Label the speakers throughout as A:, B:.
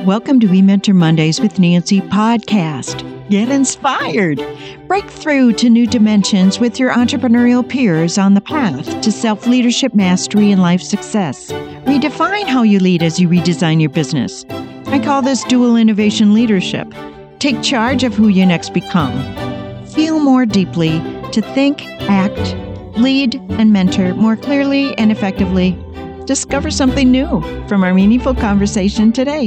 A: Welcome to We Mentor Mondays with Nancy podcast. Get inspired. Break through to new dimensions with your entrepreneurial peers on the path to self-leadership mastery and life success. Redefine how you lead as you redesign your business. I call this dual innovation leadership. Take charge of who you next become. Feel more deeply to think, act, lead, and mentor more clearly and effectively. Discover something new from our meaningful conversation today.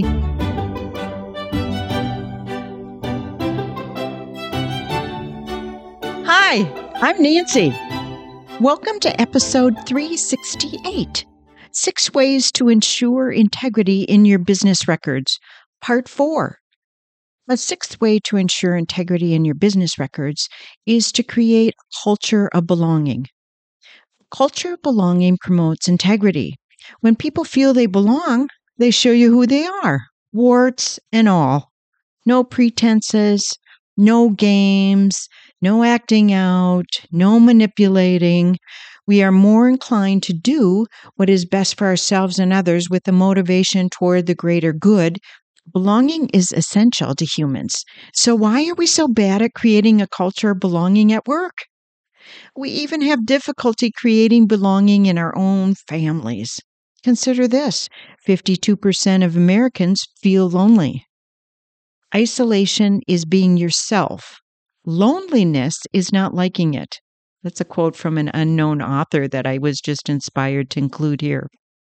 A: Hi, I'm Nancy. Welcome to episode 368, 6 Ways to Ensure Integrity in Your Business Records, Part 4. A sixth way to ensure integrity in your business records is to create a culture of belonging. Culture of belonging promotes integrity. When people feel they belong, they show you who they are, warts and all. No pretenses, no games, no acting out, no manipulating. We are more inclined to do what is best for ourselves and others with the motivation toward the greater good. Belonging is essential to humans. So why are we so bad at creating a culture of belonging at work? We even have difficulty creating belonging in our own families. Consider this: 52% of Americans feel lonely. Isolation is being yourself. Loneliness is not liking it. That's a quote from an unknown author that I was just inspired to include here.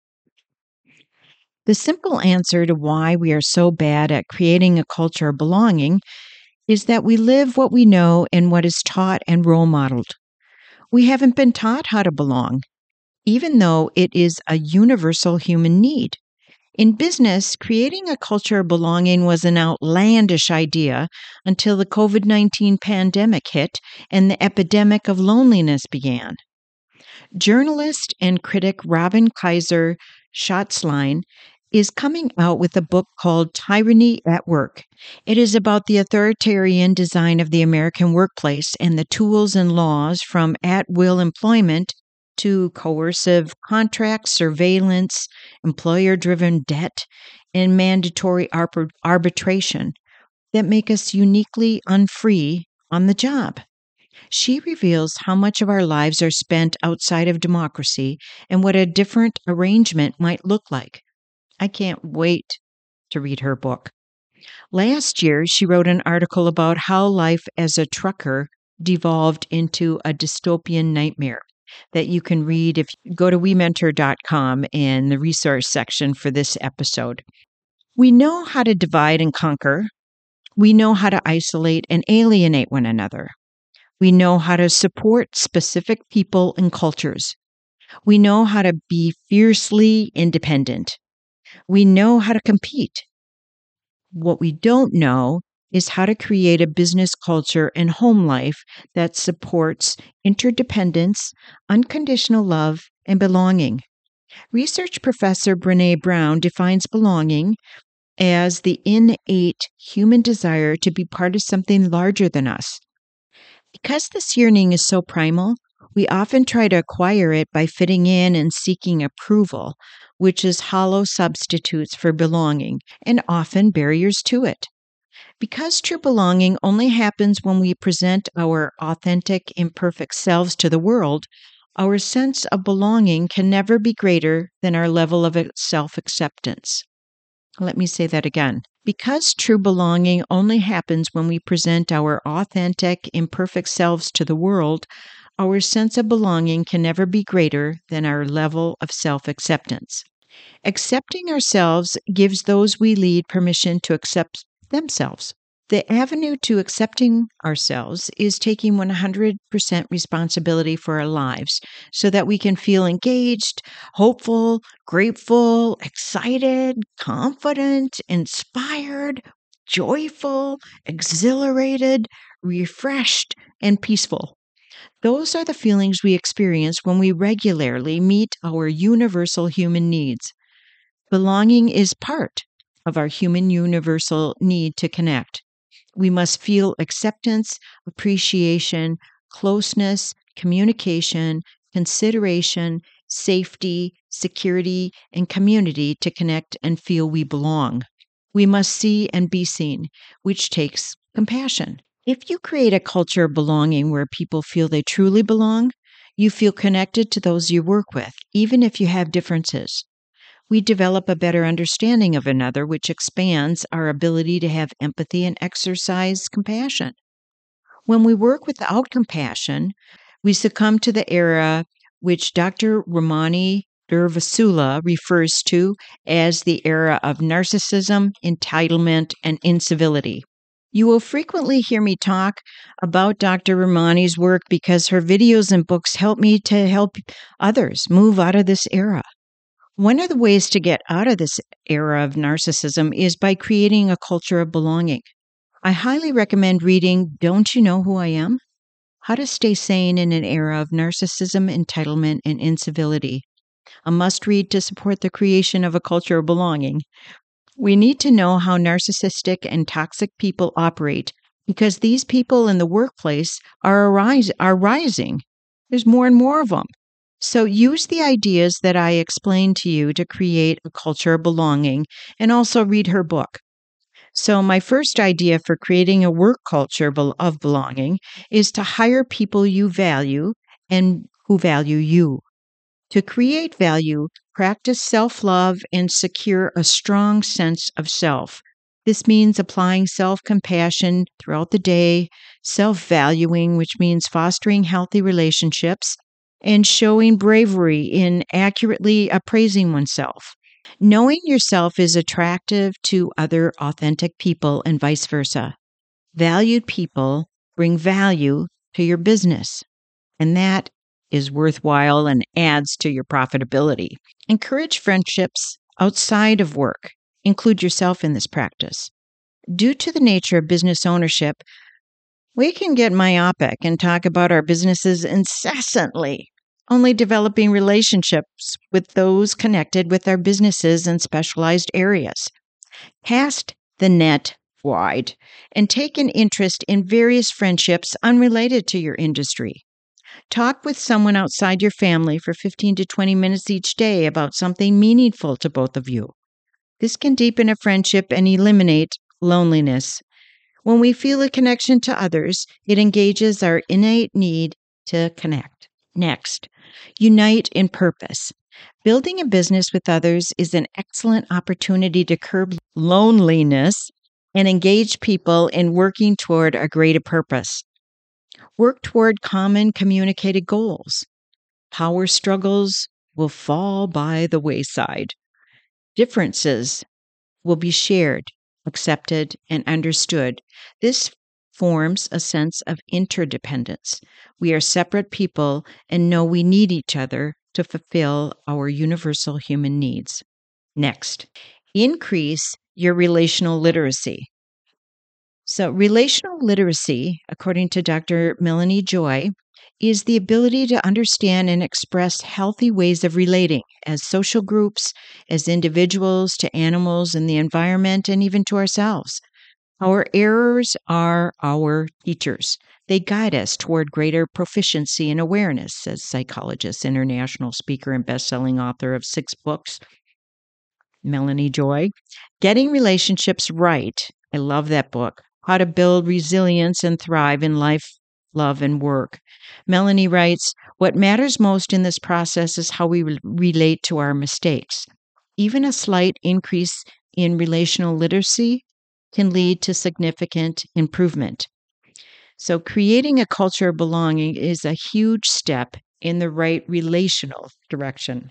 A: The simple answer to why we are so bad at creating a culture of belonging is that we live what we know and what is taught and role modeled. We haven't been taught how to belong, even though it is a universal human need. In business, creating a culture of belonging was an outlandish idea until the COVID-19 pandemic hit and the epidemic of loneliness began. Journalist and critic Robin Kaiser Schatzline is coming out with a book called Tyranny at Work. It is about the authoritarian design of the American workplace and the tools and laws from at-will employment to coercive contracts, surveillance, employer-driven debt, and mandatory arbitration that make us uniquely unfree on the job. She reveals how much of our lives are spent outside of democracy and what a different arrangement might look like. I can't wait to read her book. Last year, she wrote an article about how life as a trucker devolved into a dystopian nightmare that you can read if you go to wementor.com in the resource section for this episode. We know how to divide and conquer. We know how to isolate and alienate one another. We know how to support specific people and cultures. We know how to be fiercely independent. We know how to compete. What we don't know is how to create a business culture and home life that supports interdependence, unconditional love, and belonging. Research professor Brené Brown defines belonging as the innate human desire to be part of something larger than us. Because this yearning is so primal, we often try to acquire it by fitting in and seeking approval, which is hollow substitutes for belonging and often barriers to it. Because true belonging only happens when we present our authentic, imperfect selves to the world, our sense of belonging can never be greater than our level of self-acceptance. Let me say that again. Because true belonging only happens when we present our authentic, imperfect selves to the world, our sense of belonging can never be greater than our level of self-acceptance. Accepting ourselves gives those we lead permission to accept themselves. The avenue to accepting ourselves is taking 100% responsibility for our lives so that we can feel engaged, hopeful, grateful, excited, confident, inspired, joyful, exhilarated, refreshed, and peaceful. Those are the feelings we experience when we regularly meet our universal human needs. Belonging is part of our human universal need to connect. We must feel acceptance, appreciation, closeness, communication, consideration, safety, security, and community to connect and feel we belong. We must see and be seen, which takes compassion. If you create a culture of belonging where people feel they truly belong, you feel connected to those you work with, even if you have differences. We develop a better understanding of another, which expands our ability to have empathy and exercise compassion. When we work without compassion, we succumb to the era which Dr. Ramani Durvasula refers to as the era of narcissism, entitlement, and incivility. You will frequently hear me talk about Dr. Ramani's work because her videos and books help me to help others move out of this era. One of the ways to get out of this era of narcissism is by creating a culture of belonging. I highly recommend reading Don't You Know Who I Am? How to Stay Sane in an Era of Narcissism, Entitlement, and Incivility. A must read to support the creation of a culture of belonging. We need to know how narcissistic and toxic people operate because these people in the workplace are rising. There's more and more of them. So use the ideas that I explained to you to create a culture of belonging and also read her book. So, my first idea for creating a work culture of belonging is to hire people you value and who value you. To create value, practice self love and secure a strong sense of self. This means applying self compassion throughout the day, self valuing, which means fostering healthy relationships, and showing bravery in accurately appraising oneself. Knowing yourself is attractive to other authentic people and vice versa. Valued people bring value to your business, and that is worthwhile and adds to your profitability. Encourage friendships outside of work. Include yourself in this practice. Due to the nature of business ownership, we can get myopic and talk about our businesses incessantly, only developing relationships with those connected with our businesses in specialized areas. Cast the net wide and take an interest in various friendships unrelated to your industry. Talk with someone outside your family for 15 to 20 minutes each day about something meaningful to both of you. This can deepen a friendship and eliminate loneliness. When we feel a connection to others, it engages our innate need to connect. Next, unite in purpose. Building a business with others is an excellent opportunity to curb loneliness and engage people in working toward a greater purpose. Work toward common communicated goals. Power struggles will fall by the wayside. Differences will be shared, accepted, and understood. This forms a sense of interdependence. We are separate people and know we need each other to fulfill our universal human needs. Next, increase your relational literacy. So, relational literacy, according to Dr. Melanie Joy, is the ability to understand and express healthy ways of relating as social groups, as individuals, to animals and the environment, and even to ourselves. Our errors are our teachers. They guide us toward greater proficiency and awareness, says psychologist, international speaker, and best-selling author of 6 books, Melanie Joy. Getting Relationships Right. I love that book. How to Build Resilience and Thrive in Life, Love, and Work. Melanie writes, what matters most in this process is how we relate to our mistakes. Even a slight increase in relational literacy can lead to significant improvement. So creating a culture of belonging is a huge step in the right relational direction.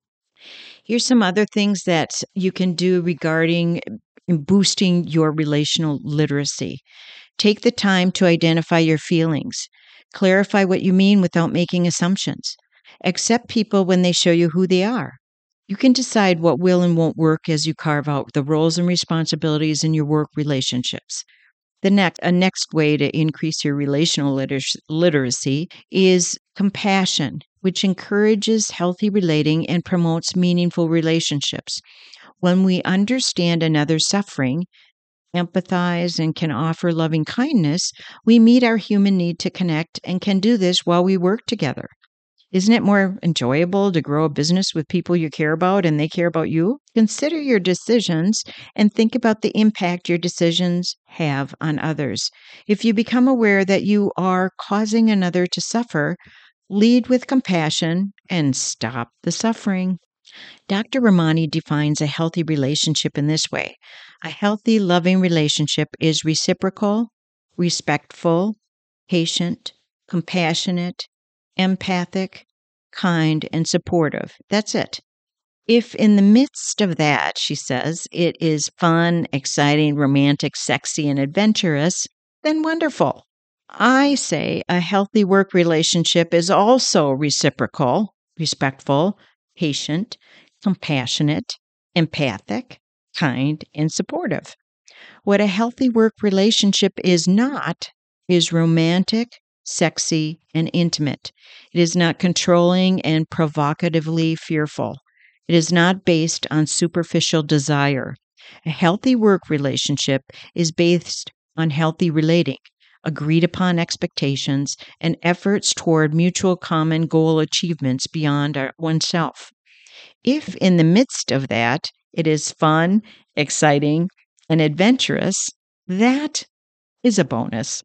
A: Here's some other things that you can do regarding boosting your relational literacy. Take the time to identify your feelings. Clarify what you mean without making assumptions. Accept people when they show you who they are. You can decide what will and won't work as you carve out the roles and responsibilities in your work relationships. A next way to increase your relational literacy is compassion, which encourages healthy relating and promotes meaningful relationships. When we understand another's suffering, empathize, and can offer loving kindness, we meet our human need to connect and can do this while we work together. Isn't it more enjoyable to grow a business with people you care about and they care about you? Consider your decisions and think about the impact your decisions have on others. If you become aware that you are causing another to suffer, lead with compassion and stop the suffering. Dr. Ramani defines a healthy relationship in this way: a healthy, loving relationship is reciprocal, respectful, patient, compassionate, empathic, kind, and supportive. That's it. If in the midst of that, she says, it is fun, exciting, romantic, sexy, and adventurous, then wonderful. I say a healthy work relationship is also reciprocal, respectful, patient, compassionate, empathic, kind, and supportive. What a healthy work relationship is not is romantic, sexy, and intimate. It is not controlling and provocatively fearful. It is not based on superficial desire. A healthy work relationship is based on healthy relating, agreed upon expectations, and efforts toward mutual common goal achievements beyond oneself. If in the midst of that it is fun, exciting, and adventurous, that is a bonus.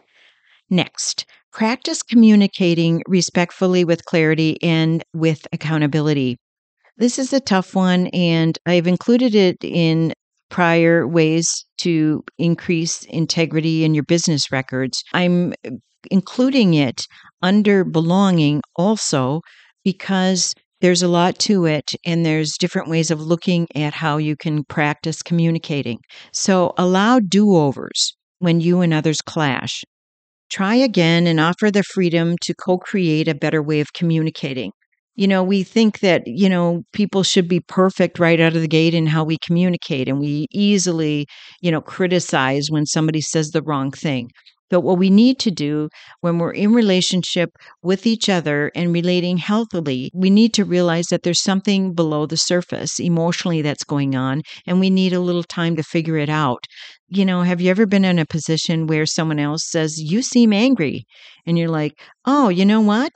A: Next, practice communicating respectfully with clarity and with accountability. This is a tough one, and I've included it in prior ways to increase integrity in your business records. I'm including it under belonging also because there's a lot to it, and there's different ways of looking at how you can practice communicating. So allow do overs when you and others clash. Try again and offer the freedom to co create a better way of communicating. We think that, people should be perfect right out of the gate in how we communicate, and we easily, criticize when somebody says the wrong thing. But what we need to do when we're in relationship with each other and relating healthily, we need to realize that there's something below the surface emotionally that's going on, and we need a little time to figure it out. Have you ever been in a position where someone else says, "You seem angry," and you're like, "Oh, you know what?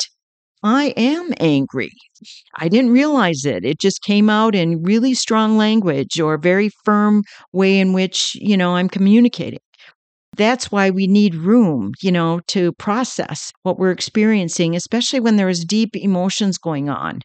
A: I am angry. I didn't realize it. It just came out in really strong language or very firm way in which, I'm communicating." That's why we need room, to process what we're experiencing, especially when there is deep emotions going on,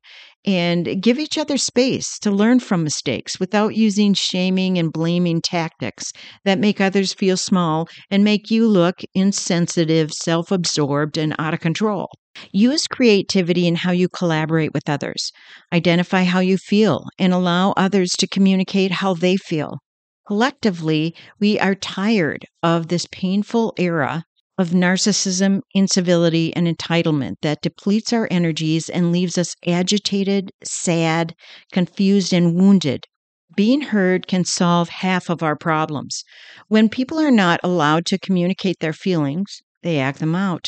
A: and give each other space to learn from mistakes without using shaming and blaming tactics that make others feel small and make you look insensitive, self absorbed, and out of control. Use creativity in how you collaborate with others. Identify how you feel and allow others to communicate how they feel. Collectively, we are tired of this painful era of narcissism, incivility, and entitlement that depletes our energies and leaves us agitated, sad, confused, and wounded. Being heard can solve half of our problems. When people are not allowed to communicate their feelings, they act them out.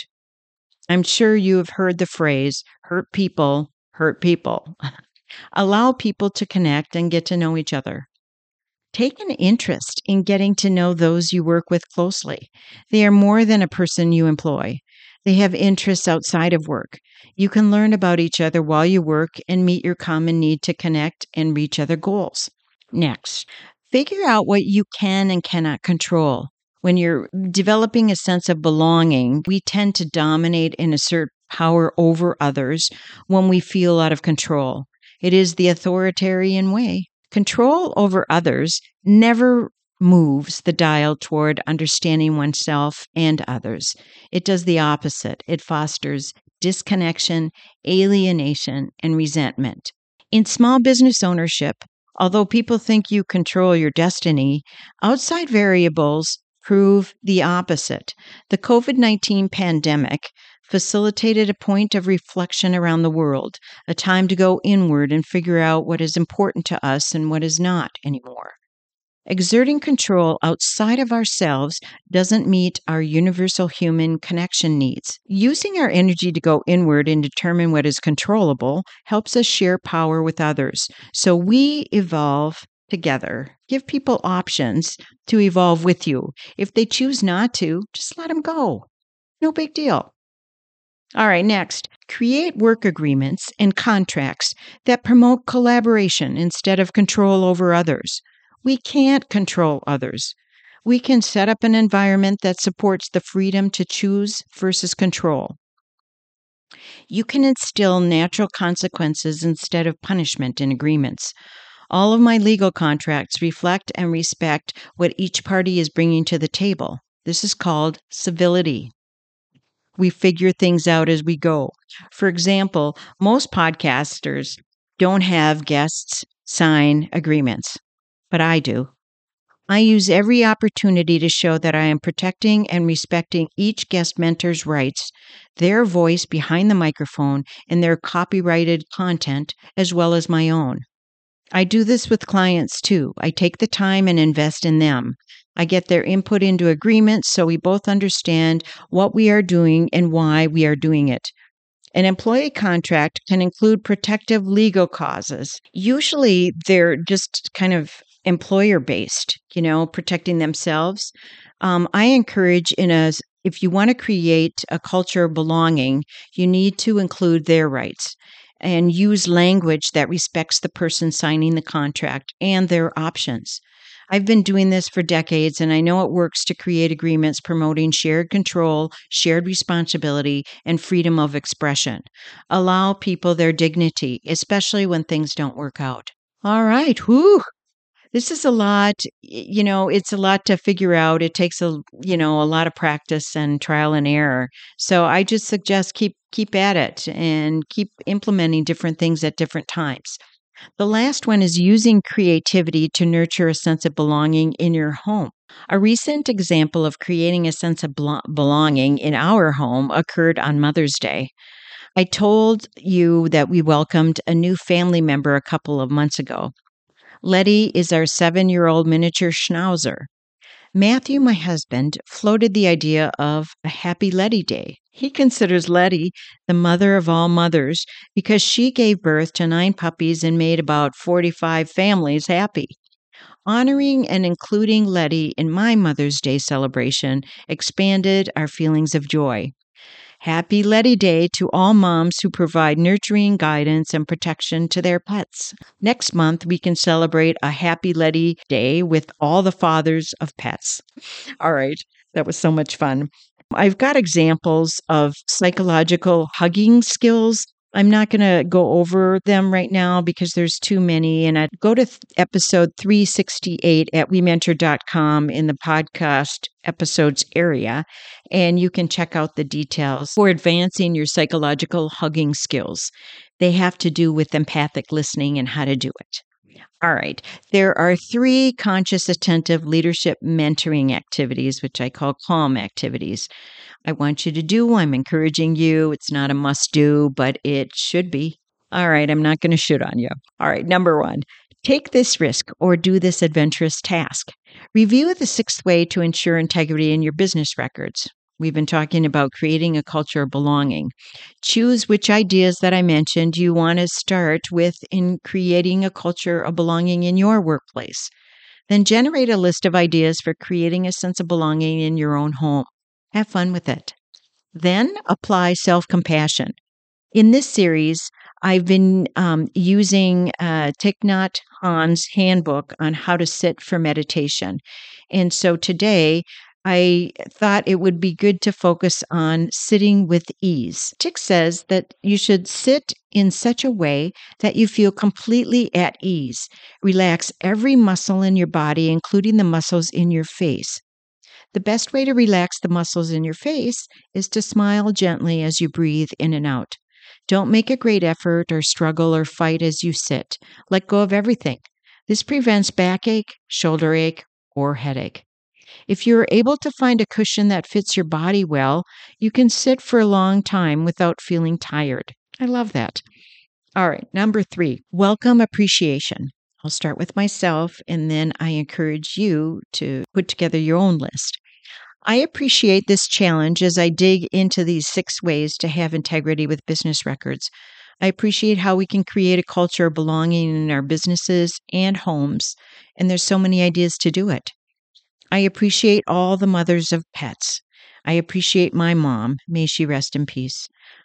A: I'm sure you have heard the phrase, hurt people hurt people. Allow people to connect and get to know each other. Take an interest in getting to know those you work with closely. They are more than a person you employ. They have interests outside of work. You can learn about each other while you work and meet your common need to connect and reach other goals. Next, figure out what you can and cannot control. When you're developing a sense of belonging, we tend to dominate and assert power over others when we feel out of control. It is the authoritarian way. Control over others never moves the dial toward understanding oneself and others. It does the opposite. It fosters disconnection, alienation, and resentment. In small business ownership, although people think you control your destiny, outside variables prove the opposite. The COVID-19 pandemic facilitated a point of reflection around the world, a time to go inward and figure out what is important to us and what is not anymore. Exerting control outside of ourselves doesn't meet our universal human connection needs. Using our energy to go inward and determine what is controllable helps us share power with others. So we evolve together. Give people options to evolve with you. If they choose not to, just let them go. No big deal. All right, next, create work agreements and contracts that promote collaboration instead of control over others. We can't control others. We can set up an environment that supports the freedom to choose versus control. You can instill natural consequences instead of punishment in agreements. All of my legal contracts reflect and respect what each party is bringing to the table. This is called civility. We figure things out as we go. For example, most podcasters don't have guests sign agreements, but I do. I use every opportunity to show that I am protecting and respecting each guest mentor's rights, their voice behind the microphone, and their copyrighted content, as well as my own. I do this with clients too. I take the time and invest in them. I get their input into agreements so we both understand what we are doing and why we are doing it. An employee contract can include protective legal causes. Usually they're just kind of employer based, protecting themselves. I encourage if you want to create a culture of belonging, you need to include their rights and use language that respects the person signing the contract and their options. I've been doing this for decades, and I know it works to create agreements promoting shared control, shared responsibility, and freedom of expression. Allow people their dignity, especially when things don't work out. All right. Whew. This is a lot, it's a lot to figure out. It takes a lot of practice and trial and error. So I just suggest keep at it and keep implementing different things at different times. The last one is using creativity to nurture a sense of belonging in your home. A recent example of creating a sense of belonging in our home occurred on Mother's Day. I told you that we welcomed a new family member a couple of months ago. Letty is our 7-year-old miniature schnauzer. Matthew, my husband, floated the idea of a Happy Letty Day. He considers Letty the mother of all mothers because she gave birth to 9 puppies and made about 45 families happy. Honoring and including Letty in my Mother's Day celebration expanded our feelings of joy. Happy Letty Day to all moms who provide nurturing guidance and protection to their pets. Next month, we can celebrate a Happy Letty Day with all the fathers of pets. All right, that was so much fun. I've got examples of psychological hugging skills. I'm not going to go over them right now because there's too many. And I'd go to episode 368 at wementor.com in the podcast episodes area, and you can check out the details for advancing your psychological hugging skills. They have to do with empathic listening and how to do it. All right. There are 3 conscious, attentive leadership mentoring activities, which I call CALM activities. I want you to do. I'm encouraging you. It's not a must do, but it should be. All right. I'm not going to shoot on you. All right. Number 1, take this risk or do this adventurous task. Review the 6th way to ensure integrity in your business records. We've been talking about creating a culture of belonging. Choose which ideas that I mentioned you want to start with in creating a culture of belonging in your workplace. Then generate a list of ideas for creating a sense of belonging in your own home. Have fun with it. Then apply self-compassion. In this series, I've been using Thich Nhat Hanh's handbook on how to sit for meditation. And so today, I thought it would be good to focus on sitting with ease. Thich says that you should sit in such a way that you feel completely at ease. Relax every muscle in your body, including the muscles in your face. The best way to relax the muscles in your face is to smile gently as you breathe in and out. Don't make a great effort or struggle or fight as you sit. Let go of everything. This prevents backache, shoulder ache, or headache. If you're able to find a cushion that fits your body well, you can sit for a long time without feeling tired. I love that. All right, number 3, welcome appreciation. I'll start with myself, and then I encourage you to put together your own list. I appreciate this challenge as I dig into these 6 ways to have integrity with business records. I appreciate how we can create a culture of belonging in our businesses and homes, and there's so many ideas to do it. I appreciate all the mothers of pets. I appreciate my mom. May she rest in peace.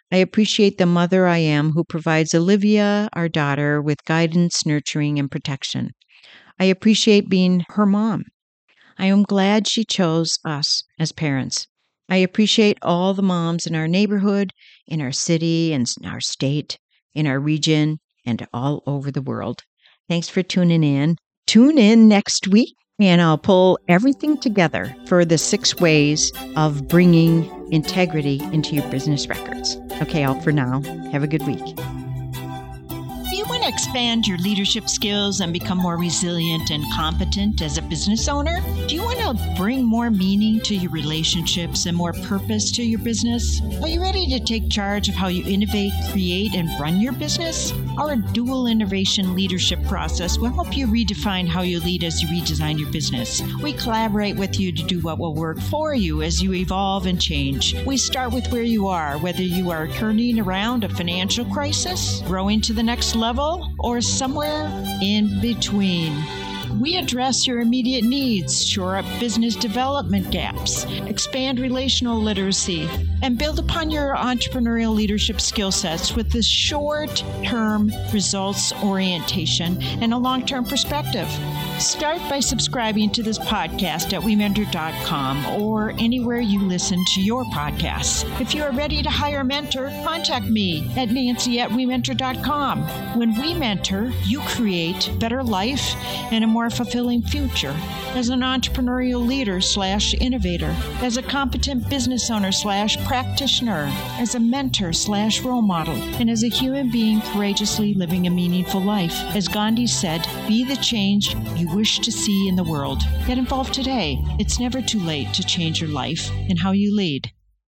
A: I appreciate the mother I am who provides Olivia, our daughter, with guidance, nurturing, and protection. I appreciate being her mom. I am glad she chose us as parents. I appreciate all the moms in our neighborhood, in our city, and in our state, in our region, and all over the world. Thanks for tuning in. Tune in next week, and I'll pull everything together for the 6 ways of bringing integrity into your business records. Okay, all for now. Have a good week.
B: Do you want to expand your leadership skills and become more resilient and competent as a business owner? Do you want to bring more meaning to your relationships and more purpose to your business? Are you ready to take charge of how you innovate, create, and run your business? Our dual innovation leadership process will help you redefine how you lead as you redesign your business. We collaborate with you to do what will work for you as you evolve and change. We start with where you are, whether you are turning around a financial crisis, growing to the next level, or somewhere in between. We address your immediate needs, shore up business development gaps, expand relational literacy, and build upon your entrepreneurial leadership skill sets with this short-term results orientation and a long-term perspective. Start by subscribing to this podcast at WeMentor.com or anywhere you listen to your podcasts. If you are ready to hire a mentor, contact me at Nancy@WeMentor.com. When we mentor, you create better life and a more fulfilling future. As an entrepreneurial leader/innovator, as a competent business owner/practitioner, as a mentor/role model, and as a human being courageously living a meaningful life. As Gandhi said, be the change you wish to see in the world. Get involved today. It's never too late to change your life and how you lead.